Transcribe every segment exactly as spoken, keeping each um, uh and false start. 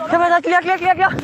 ကဲပါကလျက်ကလျက်ကလျက်ကလျက်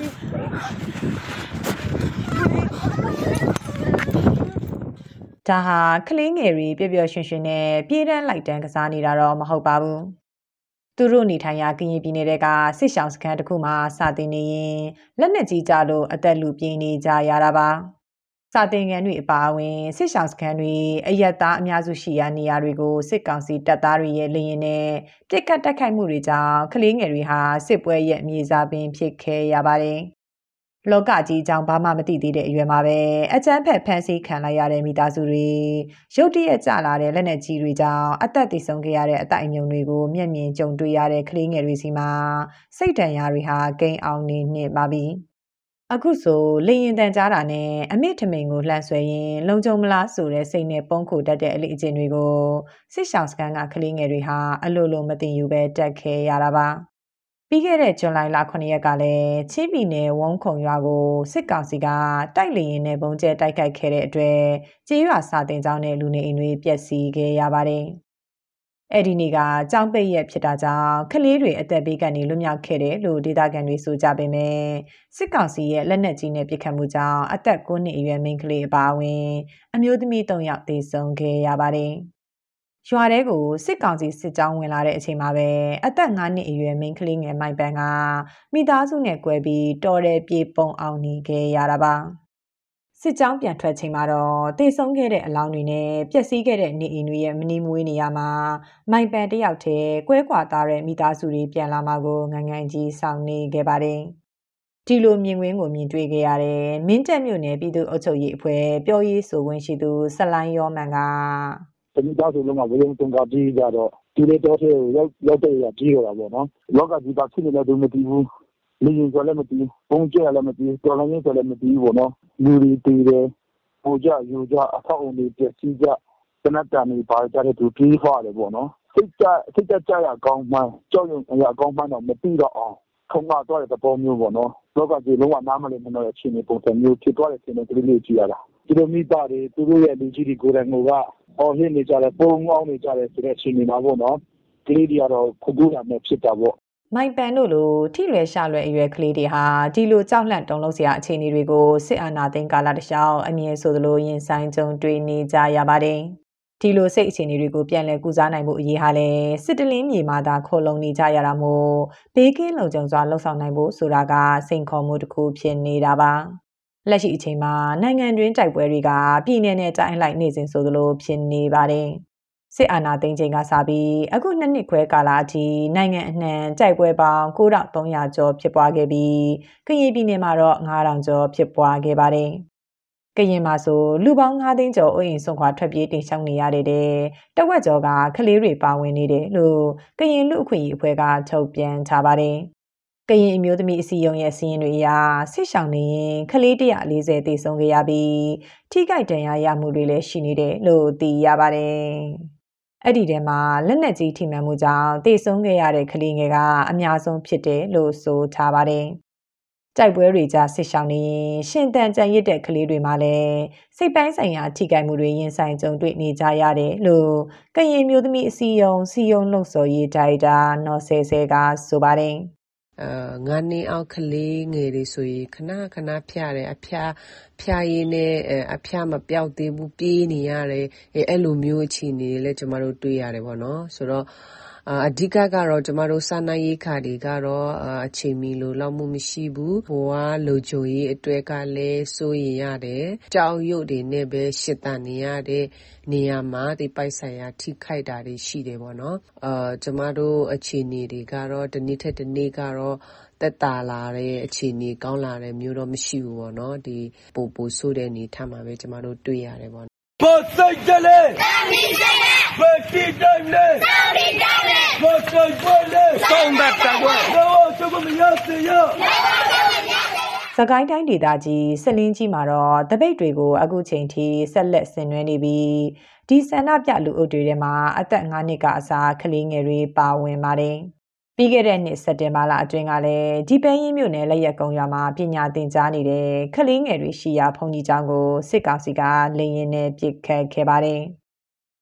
ဒါဟာကလေးငယ်တွေပျော်ပျော်ရွှင်ရွှင်နဲ့ပြေးတန်းလိုက်တန်းကစားနေတာတော့မဟုတ်ပါဘူးသူတို့နေထိုင်ရာကရင်ပြည်နယ်ကစစ်ရှောင်းစခန်းတစ်ခုမှာစာတင်နေရင်လက်နက်ကြီးကြလို့အသက်လူပြင်းနေကြရတာပါစာတင်ငန်းတွေအပါအဝင်စစ်ရှောင်းစခန်းတွေအရက်သားအများစုရှိရာနေရာတွေကိုစစ်ကောင်စီတပ်သားတွေရဲ့လေရင်နဲ့ပြစ်ခတ်တိုက်ခိုက်မှုတွေကြောင့်ကလေးငယ်တွေဟာစစ်ပွဲရဲ့မြေစာပင်ဖြစ်ခဲ့ရပါတယ်လောကကြီးအကြောင်းဘာမှမသိသေးတဲ့အရွယ်မှာပဲအကျန်းဖက်ဖန်ဆီးခံလိုက်ရတဲ့မိသားစုတွေရုတ်တရက်ကျလာတဲ့လက်နက်ကြီးတွေကြောင့်အသက်သေဆုံးခဲ့ရတဲ့အတိုက်အမြုံတွေကိုမျက်မြင်ကြုံတွေ့ရတဲ့ကလေးငယ်တွေစီမှာစိတ်ဒဏ်ရာတွေဟာကိန်းအောင်နေနေပါပြီအခုဆိုလေရင်တန်ကြားတာနဲ့အမိထမိန်ကိုလှန်ဆွဲရင်လုံခြုံမလားဆိုတဲ့စိတ်နဲ့ပုံခိုတတ်တဲ့အလေးအကျင့်တွေကိုစစ်ရှောင်းစခန်းကကလေးငယ်တွေဟာအလိုလိုမသိယူပဲတက်ခဲ့ရတာပါပြီးခဲ့တဲ့ဇွန်လလခုနှစ်ရက်ကလည်းချင်းပြည်နယ်ဝုံခုံရွာကိုစစ်ကောင်စီကတိုက်လေရင်နဲ့ပုံကျဲတိုက်ခိုက်ခဲ့တဲ့အတွက်ကြေးရွာစာတင်ကျောင်းနဲ့လူနေအိမ်တွေပျက်စီးခဲ့ရပါတယ်။အဲ့ဒီနေ့ကကျောင်းပိတ်ရက်ဖြစ်တာကြောင့်ကလေးတွေအသက်ဘေးကနေလွတ်မြောက်ခဲ့တယ်လို့ဒေသခံတွေဆိုကြပေမဲ့စစ်ကောင်စီရဲ့လက်နက်ကြီးနဲ့ပစ်ခတ်မှုကြောင့်အသက်၉နှစ်အရွယ်မိန်းကလေးအပါအဝင်အမျိုးသမီး၃ယောက်သေဆုံးခဲ့ရပါတယ်။ရွာထဲကိုစစ်ကောင်စီစစ်ကြောင်းဝင်လာတဲ့အချိန်မှာပဲအသက်၅နှစ်အရွယ်မိန်းကလေးငယ်မိုင်ပန်ကမိသားစုနဲ့ကွဲပြီးတော်တယ်ပြေပုံအောင်နေခဲ့ရတာပါစစ်ကြောင်းပြန်ထွက်ချိန်မှာတော့တေဆုံးခဲ့တဲ့အလောင်းတွေနဲ့ပျက်စီးခဲ့တဲ့နေအိမ်တွေရဲ့မနီးမွေးနေရမှာမိုင်ပန်တယောက်တည်းကွဲကွာသားတဲ့မိသားစုတွေပြန်လာမှာကိုငငန်းကြီးဆောင်နေခဲ့ပါတယ်ဒီလိုမြင်ကွင်းကိုမြင်တွေ့ခဲ့ရတဲ့မင်းတပ်မြို့နယ်ပြည်သူ့အုပ်ချုပ်ရေးအဖွဲ့ပြောရေးဆိုခွင့်ရှိသူဆလိုင်းရောမန်ကဒီသားစုလုံးကဝေယုံတုံကကြီးကြတော့ဒီလေတော့ထဲကိုရောက်ရောက်တဲ့ရကြီးတော့တာပေါ့နော်လောကကြီးကဖြစ်နေလည်းမသိဘူးလူရင်ဆိုလည်းမသိဘူးပုံကျလည်းမသိဘူးတော်လည်းဆိုလည်းမသိဘူးပေါ့နော်လူတွေတည်တယ်ဟိုကြယူကြအထောက်အုံတွေပြည့်စည်ကြစနတ်တန်တွေပါကြတဲ့သူကြီးဖွာတယ်ပေါ့နော်စိတ်ကြစိတ်ကြကြရကောင်းမှကြောက်ရွံ့အရာကောင်းမှတော့မသိတော့အောင်ထုံမသွားတဲ့သဘောမျိုးပေါ့နော်လောကကြီးလုံးဝနားမလည်နိုင်တဲ့အခြေအနေပုံစံမျိုးဖြစ်သွားတဲ့အခြေအနေကလေးလေးကြည့်ရတာဒီလိုမိသားတွေသူတို့ရဲ့လူကြီးတွေကိုယ်တိုင်ကအော်ဟင်းနေကြတယ်ပုံအောင်နေကြတယ်ဆိုတဲ့အခြေအနေမှာပေါ့နော်ကလေးတွေကတော့ခုခုရမယ်ဖြစ်တာပေါ့မိုင်ပန်တို့လိုထိလွယ်ရှလွယ်အရွယ်ကလေးတွေဟာဒီလိုကြောက်လန့်တုန်လှုပ်စရာအခြေအနေတွေကိုစစ်အာဏာသိမ်းကာလတစ်လျှောက်အမြင်ဆိုသလိုရင်ဆိုင်ကြုံတွေ့နေကြရပါတယ်ဒီလိုစိတ်အခြေအနေတွေကိုပြန်လည်ကုစားနိုင်မှုအရေးဟာလည်းစစ်တလင်းမြေမှာသာခိုလုံနေကြရတာမို့ဘေးကင်းလုံခြုံစွာလှုပ်ဆောင်နိုင်ဖို့ဆိုတာကစိန်ခေါ်မှုတစ်ခုဖြစ်နေတာပါလက်ရှိအချိန်မှာနိုင်ငံတွင်းတိုက်ပွဲတွေကပြည်내နဲ့တိုင်းလိုက်နေစဉ်ဆိုသလိုဖြစ်နေပါတယ်စစ်အာဏာသိမ်းချိန်ကစပြီးအခုနှစ်နှစ်ခွဲကာလအထိနိုင်ငံအနှံတိုက်ပွဲပေါင်း၉ထောင်၃ရာကျော်ဖြစ်ပွားခဲ့ပြီးကရင်ပြည်နယ်မှာတော့၅ထောင်ကျော်ဖြစ်ပွားခဲ့ပါတယ်ကရင်မှာဆိုလူပေါင်း၅သိန်းကျော်အိမ်အိမ်ဆွန့်ခွာထွက်ပြေးတင်ရှောင်နေရတဲ့တဝက်ကျော်ကကလေးတွေပါဝင်နေတယ်လို့ကရင်လူ့အခွင့်အရေးအဖွဲ့ကထုတ်ပြန်ထားပါတယ်ကရင်အမျိုးသမီးအစည်းအရုံးရဲ့စီးရင်တွေအရဆစ်ဆောင်နေရင်ကလေး၁၄၀တေဆုံးခဲ့ရပြီးထိခိုက်ဒဏ်ရာရမှုတွေလည်းရှိနေတယ်လို့သိရပါတယ်။အဲ့ဒီထဲမှာလက်နက်ကြီးထိမှန်မှုကြောင့်တေဆုံးခဲ့ရတဲ့ကလေးငယ်ကအများဆုံးဖြစ်တယ်လို့ဆိုထားပါတယ်။တိုက်ပွဲတွေကြားဆစ်ဆောင်နေရင်ရှင်တန်ကြံရစ်တဲ့ကလေးတွေမှာလည်းစိတ်ပိုင်းဆိုင်ရာထိခိုက်မှုတွေရင်ဆိုင်ကြုံတွေ့နေကြရတယ်လို့ကရင်မျိုးသမီးအစည်းအရုံးစီယုံလုံစော်ရေးဒါရိုက်တာနော်ဆဲဆဲကဆိုပါတယ်။အာငါးနှစ်အောက်ကလေးငယ်တွေဆိုရင်ခဏခဏဖျားတယ်အဖျားဖျားရင်းနဲ့အဖျားမပြောက်သေးဘူးပြေးနေရတယ်အဲ့လိုမျိုးအခြေအနေလည်းကျမတို့တွေ့ရတယ်ပေါ့နော်ဆိုတော့အဓိကကတော့ကျမတို့စာနာရေးခါတွေကတော့အချိန်မီလို့လောက်မှုမရှိဘူးဘဝလုံခြုံရေးအတွေ့ကလည်းစိုးရင်ရတယ်ကြောက်ရွံ့တွေနဲ့ပဲရှစ်တန်နေရတဲ့နေရာမှာဒီပိုက်ဆိုင်ရာထိခိုက်တာတွေရှိတယ်ပေါ့နော်အာကျမတို့အခြေအနေတွေကတော့ဒီနေ့ထက်ဒီနေ့ကတော့တက်တာလာတဲ့အခြေအနေကောင်းလာတဲ့မျိုးတော့မရှိဘူးပေါ့နော်ဒီပို့ပို့ဆိုးတဲ့နေထားမှာပဲကျမတို့တွေ့ရတယ်ပေါ့ဘောစိတ်ကြလေသာမီစိတ်လေဘယ်တိတိုင်းလေသာမီတိုင်းလေဘောစိတ်ပွဲလေဆောင်းတဲ့တကွယ်တော့သူကမရစေရစကိုင်းတိုင်းဒေသကြီးစလင်းကြီးမှာတော့တပိတ်တွေကိုအခုချိန်ထိဆက်လက်ဆင်နွှဲနေပြီးဒီဆန္ဒပြလူအုပ်တွေထဲမှာအသက်၅နှစ်ကအစားကလေးငယ်တွေပါဝင်ပါတယ်ပြီးခဲ့တဲ့နှစ်စက်တင်ဘာလအတွင်းကလည်းဒီပဲရင်မြို့နယ်လက်ရက်ကုန်းရွာမှာပညာသင်ကြားနေတဲ့ကလေးငယ်တွေရှိရာဘုံကြီးကျောင်းကိုစစ်ကောင်စီကလေရင်နဲ့ပစ်ခတ်ခဲ့ပါတယ်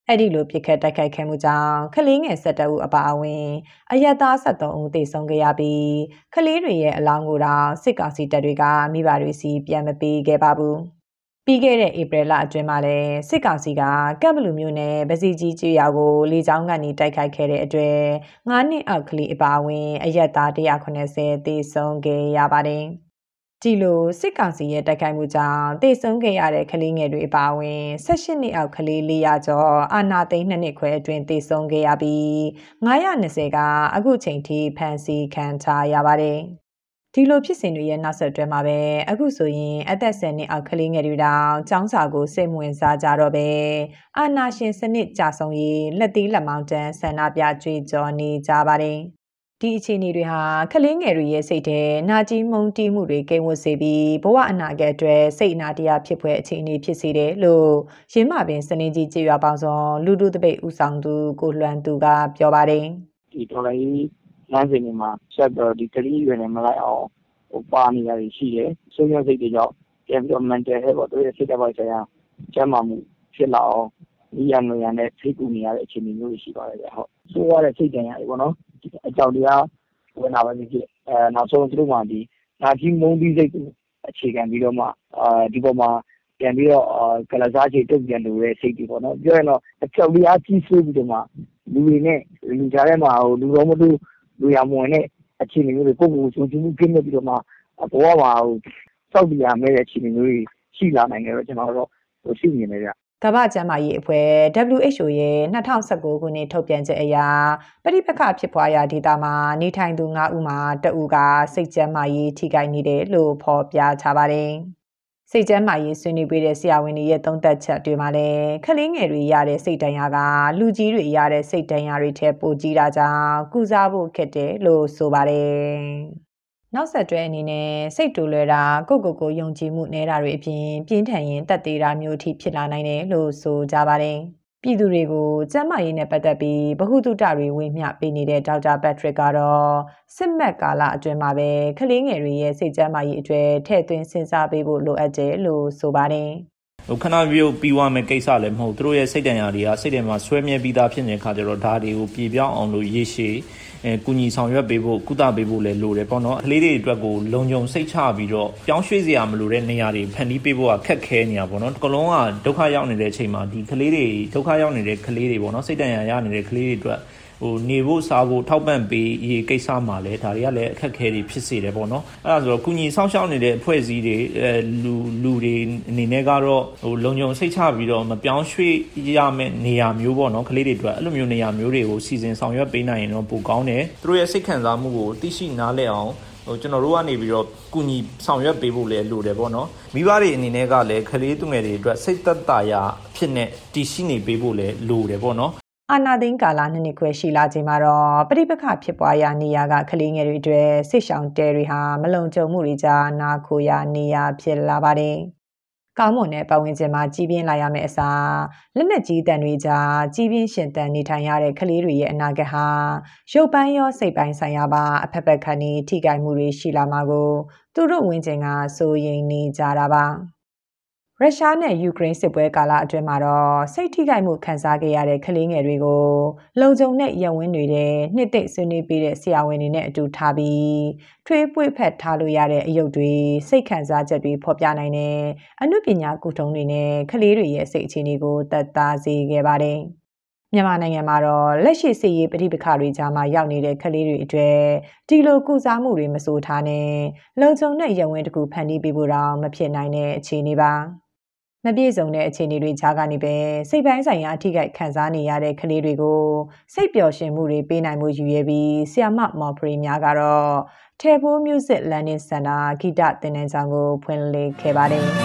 အဲ့ဒီလိုပြစ်ခတ်တိုက်ခိုက်ခဲ့မှုကြောင့်ကလေးငယ်၁၁ဦးအပါအဝင်အရက်သား၁၃ဦးသေဆုံးခဲ့ရပြီးကလေးတွေရဲ့အလောင်းကိုတော့စစ်ကောင်စီတပ်တွေကမိဘတွေစီပြန်မပေးခဲ့ပါဘူးပြီးခဲ့တဲ့ဧပြီလအတွင်းမှာလည်းစစ်ကောင်စီကကပ်ဘလူမျိုးနဲ့ဗစီကြီးကျေးရွာကိုလေကြောင်းကနေတိုက်ခိုက်ခဲ့တဲ့အတွက်ငါးနှစ်အောက်ကလေးအပါအဝင်အရက်သား၁၇၀သေဆုံးခဲ့ရပါတယ်ဒီလိုစစ်ကောင်စီရဲ့တိုက်ခိုက်မှုကြောင့်သေဆုံးခဲ့ရတဲ့ကလေးငယ်တွေအပါအဝင်၁၈နှစ်အောက်ကလေး၄ရာကျော်အာဏာသိမ်းနှစ်နှစ်ခွဲအတွင်းသေဆုံးခဲ့ရပြီး၅၂၀ကအခုချိန်ထိဖမ်းဆီးခံထားရပါတယ်ဒီလိုဖြစ်စဉ်တွေရဲ့နောက်ဆက်တွဲမှာပဲအခုဆိုရင်အသက်၁၀နှစ်အောက်ကလေးငယ်တွေတောင်ចောင်းစာကိုစိတ်ဝင်စားကြတော့ပဲအာဏာရှင်စနစ်ကြာဆုံးရေးလက်သီးလက်မောင်းတန်းဆန္ဒပြကြွေးကြော်နေကြပါတယ်ဒီအခြေအနေတွေဟာကလေးငယ်တွေရဲ့စိတ်ထဲနာကျင်မုန်းတီးမှုတွေကိန်းဝတ်စေပြီးဘဝအနာဂတ်အတွက်စိတ်အနာတရားဖြစ်ဖွယ်အခြေအနေဖြစ်စေတယ်လို့ရင်းမာပင်စနေကြီးကျေးရွာပေါင်းစုံလူထုတပိတ်ဦးဆောင်သူကိုလွမ်းသူကပြောပါတယ်ဒီတော်လိုင်းလမ်းစဉ်တွေမှာဆက်ပြီးဒီကလေးရွယ်နေမလိုက်အောင်ဟိုပါနေရတယ်ရှိတယ်ဆုံးရစိတ်တွေကြောင့်ပြန်ပြီးတော့ mental health ပေါ့သူရဲ့စိတ်ဓာတ်ပိုင်းဆိုင်ရာကျန်းမာမှုဖြစ်လာအောင်ဒီရံရံနဲ့ဖိကူနေရတဲ့အခြေအနေမျိုးရှိပါတယ်ဗျဟုတ်ဆိုရတဲ့စိတ်တရားတွေပေါ့နော်အကြောင်းတရားဝင်လာပါပြီဖြစ်အဲနောက်ဆုံးသူတို့မှဒီနာကြီးမုန်းပြီးစိတ်အခြေခံပြီးတော့မှအာဒီပေါ်မှာပြန်ပြီးတော့ကလစားချေတုတ်ပြန်လို့တဲ့စိတ်တွေပေါ့နော်ပြောရင်တော့အကြောင်းတရားကြီးစိုးပြီးတော့မှလူတွေနဲ့လူကြားထဲမှာဟိုလူတော်မတူလူရမဝင်တဲ့အခြေအနေမျိုးတွေကိုကိုယ်ကိုယ်စုံမှုကိနေပြီးတော့မှဘဝမှာဟိုစောက်တရားမဲ့တဲ့အခြေအနေမျိုးတွေရှိလာနိုင်တယ်တော့ကျွန်တော်တို့ဟိုရှိနေတယ်ဗျကမ္ဘာ့ကျန်းမာရေးအဖွဲ့ W H O ရဲ့၂၀၁၉ခုနှစ်ထုတ်ပြန်ချက်အရပဋိပက္ခဖြစ်ပွားရာဒေသမှာနေထိုင်သူ၅ဦးမှာတဦးကစိတ်ကျန်းမာရေးထိခိုက်နေတယ်လို့ဖော်ပြထားပါတယ်။စိတ်ကျန်းမာရေးဆွေးနွေးပေးတဲ့ဆရာဝန်တွေရဲ့သုံးသပ်ချက်တွေမှာလည်းကလေးငယ်တွေရတဲ့စိတ်ဒဏ်ရာကလူကြီးတွေရတဲ့စိတ်ဒဏ်ရာတွေထက်ပိုကြီးတာကြောင့်ကုစားဖို့ခက်တယ်လို့ဆိုပါတယ်။နောက်ဆက်တွဲအနေနဲ့စိတ်တူလွယ်တာကိုကိုကိုယုံကြည်မှုနေတာတွေအပြင်ပြင်းထန်ရင်တက်သေးတာမျိုးထိဖြစ်လာနိုင်တယ်လို့ဆိုကြပါတယ်။ပြည်သူတွေကိုကျန်းမာရေးနဲ့ပတ်သက်ပြီးဗဟုသုတတွေဝေမျှပေးနေတဲ့ဒေါက်တာပက်ထရစ်ကတော့စစ်မက်ကာလအတွင်းမှာပဲကလေးငယ်တွေရဲ့စိတ်ကျန်းမာရေးအတွက်ထည့်သွင်းစဉ်းစားပေးဖို့လိုအပ်တယ်လို့ဆိုပါတယ်ဟိုခဏပြုတ်ပြီးွားမယ်ကိစ္စလည်းမဟုတ်သူတို့ရဲ့စိတ်တန်ရာတွေကစိတ်ထဲမှာဆွဲမြဲပြီးသားဖြစ်နေတဲ့ခါကျတော့ဒါတွေကိုပြေပြောင်းအောင်လို့ရေရှည်အဲကုညီဆောင်ရွက်ပေးဖို့ကုသပေးဖို့လည်းလိုတယ်ပေါ့နော်ကလေးတွေအတွက်ကိုလုံခြုံစိတ်ချပြီးတော့ပြောင်းရွှေ့စရာမလိုတဲ့နေရာတွေဖန်တီးပေးဖို့ကခက်ခဲနေတာပေါ့နော်အကလုံးကဒုက္ခရောက်နေတဲ့အချိန်မှာဒီကလေးတွေဒုက္ခရောက်နေတဲ့ကလေးတွေပေါ့နော်စိတ်တန်ရာရနေတဲ့ကလေးတွေအတွက်ဟိုနေဖို့စားဖို့ထောက်ပံ့ပေးရေးကိစ္စမှာလည်းဒါတွေကလည်းအခက်အခဲတွေဖြစ်စေတယ်ပေါ့နော်အဲ့ဒါဆိုတော့ကုညီဆောင်ရှောက်နေတဲ့အဖွဲ့အစည်းတွေအဲလူလူတွေအနေနဲ့ကတော့ဟိုလုံခြုံစိတ်ချပြီးတော့မပြောင်းရွှေ့ရမယ့်နေရာမျိုးပေါ့နော်ကလေးတွေအတွက်အဲ့လိုမျိုးနေရာမျိုးတွေကိုစီစဉ်ဆောင်ရွက်ပေးနိုင်ရင်တော့ပိုကောင်းတယ်သူတို့ရဲ့စိတ်ခံစားမှုကိုသိရှိနားလည်အောင်ဟိုကျွန်တော်တို့ကနေပြီးတော့ကုညီဆောင်ရွက်ပေးဖို့လည်းလိုတယ်ပေါ့နော်မိဘတွေအနေနဲ့ကလည်းကလေးသူငယ်တွေအတွက်စိတ်သက်သာရာဖြစ်နေတည်ရှိနေပေးဖို့လည်းလိုတယ်ပေါ့နော်အာနာသိန်းကာလနှစ်နှစ်ခွဲရှိလာချိန်မှာတော့ပဋိပက္ခဖြစ်ပွားရာနေရာကကလေးငယ်တွေအတွက်စစ်ရှောင်တဲတွေဟာမလုံခြုံမှုတွေကြားနာခိုရာနေရာဖြစ်လာပါတယ်။ကောင်းမွန်တဲ့ပတ်ဝန်းကျင်မှာကြီးပြင်းလာရမယ့်အစားလက်နက်ကြီးတန်တွေကြားကြီးပြင်းရှင်သန်နေထိုင်ရတဲ့ကလေးတွေရဲ့အနာဂတ်ဟာရုပ်ပိုင်းရောစိတ်ပိုင်းဆိုင်ရာပါအဖက်ဖက်ခဏီထိခိုက်မှုတွေရှိလာမှာကိုသူတို့ဝန်းကျင်ကစိုးရိမ်နေကြတာပါ။ရုရှားနဲ့ယူကရိန်းစစ်ပွဲကာလအတွင်းမှာတော့စိတ်ထိခိုက်မှုခံစားခဲ့ရတဲ့ကလေးငယ်တွေကိုလုံခြုံတဲ့ရပ်ဝန်းတွေထဲနှစ်သိမ့်ဆွေးနွေးပေးတဲ့ဆရာဝန်တွေနဲ့အတူထားပြီးထွေးပွေ့ဖက်ထားလို့ရတဲ့အယုတ်တွေစိတ်ခံစားချက်တွေဖော်ပြနိုင်တဲ့အနုပညာကုထုံးတွေနဲ့ကလေးတွေရဲ့စိတ်အခြေအနေကိုသက်သာစေခဲ့ပါတယ်။မြန်မာနိုင်ငံမှာတော့လက်ရှိစစ်ရေးပဋိပက္ခတွေကြားမှာရောက်နေတဲ့ကလေးတွေအတွက်ဒီလိုကုစားမှုတွေမစိုးထားနဲ့လုံခြုံတဲ့ရပ်ဝန်းတစ်ခုဖန်တီးပေးဖို့တော့မဖြစ်နိုင်တဲ့အခြေအနေပါ။မပြည့်စုံတဲ့အခြေအနေတွေကြားကနေပဲစိတ်ပိုင်းဆိုင်ရာအထိကိခံစားနေရတဲ့ကလေးတွေကိုစိတ်ပျော်ရွှင်မှုတွေပေးနိုင်မှုယူရပြီးဆီယာမမော်ဖရီများကတော့ထေဖိုး Music Learning Center ဂီတသင်တန်းကျောင်းကိုဖွင့်လှစ်ခဲ့ပါတယ်။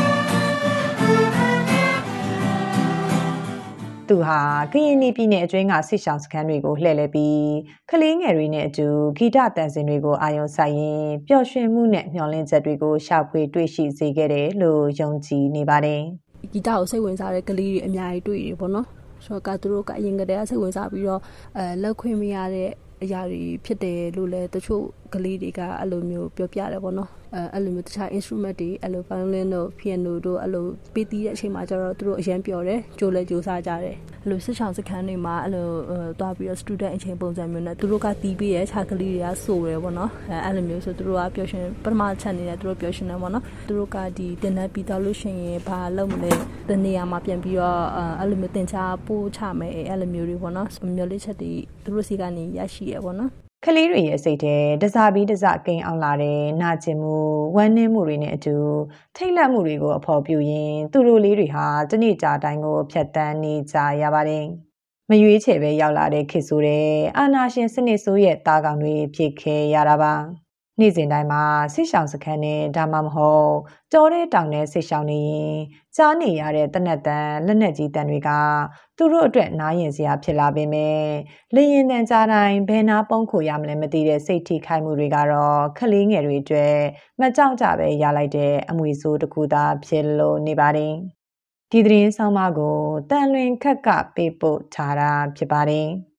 သူဟာကရင်ပြည်နယ်အတွင်းကစစ်ဆောင်စခန်းတွေကိုလှည့်လည်ပြီးကလေးငယ်တွေနဲ့အတူဂီတသံစဉ်တွေကိုအာရုံစိုက်ရင်းပျော်ရွှင်မှုနဲ့မျှော်လင့်ချက်တွေကိုရှာဖွေတွေ့ရှိစေခဲ့တယ်လို့ယုံကြည်နေပါတယ်။ဂီတကိုစိတ်ဝင်စားတဲ့ကလေးတွေအများကြီးတွေ့ရပေါ့နော်ဆိုတော့ကသူတို့ကအရင်ကတည်းကစိတ်ဝင်စားပြီးတော့အဲလက်ခွင့်မရတဲ့အရာတွေဖြစ်တယ်လို့လည်းတချို့ကလေးတွေကအဲ့လိုမျိုးပြောပြတယ်ပေါ့နော်အဲအဲ့လိုမျိုးတခြား instrument တွေအဲ့လို violin တို့ piano တို့အဲ့လိုပေးတီးတဲ့အချိန်မှာကျတော့သူတို့အရန်ပျော်တယ်ကြိုးလဲကြိုးစားကြတယ်အဲ့လိုစစ်ဆောင်စခန်းတွေမှာအဲ့လိုတွားပြီးတော့ student အချိန်ပုံစံမျိုးနဲ့သူတို့ကတီးပေးရဲ့ခြားကလေးတွေကဆိုတယ်ပေါ့နော်အဲအဲ့လိုမျိုးဆိုသူတို့ကပျော်ရွှင်ပထမချက်နေတယ်သူတို့ပျော်ရွှင်တယ်ပေါ့နော်သူတို့ကဒီတင်တဲ့ပြီးတော့လို့ရှိရင်ဘာလုပ်မလဲတနေရာမှာပြန်ပြီးတော့အဲ့လိုမျိုးတင်ချပို့ချမယ်အဲ့လိုမျိုးတွေပေါ့နော်မျိုးလေးချက်တွေသူတို့စီကနေရရှိရပေါ့နော်ကလေးတွေရဲ့စိတ်ထဲတစားပြီးတစားကိန်းအောင်လာတဲ့နာကျင်မှုဝမ်းနည်းမှုတွေနဲ့အတူထိတ်လန့်မှုတွေကိုအဖော်ပြရင်းသူတို့လေးတွေဟာတနေ့ကြာတိုင်းကိုဖျက်ဆီးနေကြရပါတယ်မရွေးချယ်ပဲရောက်လာတဲ့ခေတ်ဆိုတဲ့အာနာရှင်စနစ်ဆိုးရဲ့တာကောင်တွေဖြစ်ခဲ့ရတာပါနေ့စဉ်တိုင်းမှာဆိတ်ရှောင်စခန်းနဲ့ဒါမှမဟုတ်ကြောတဲ့တောင်နဲ့ဆိတ်ရှောင်နေရင်ကြားနေရတဲ့တနက်တန်လက်နက်ကြီးတန်တွေကသူတို့အတွက်နားရင်စရာဖြစ်လာပေမဲ့လေရင်တန်ကြားတိုင်းဘယ်နာပုံးခိုရမလဲမသိတဲ့စိတ်ထိခိုက်မှုတွေကတော့ခလေးငယ်တွေအတွက်မကြောက်ကြပဲရလိုက်တဲ့အမွေဆိုးတစ်ခုသာဖြစ်လို့နေပါတယ်ဒီသတင်းဆောင်မကိုတန်လွင်ခက်ကပေးပို့ထားတာဖြစ်ပါတယ်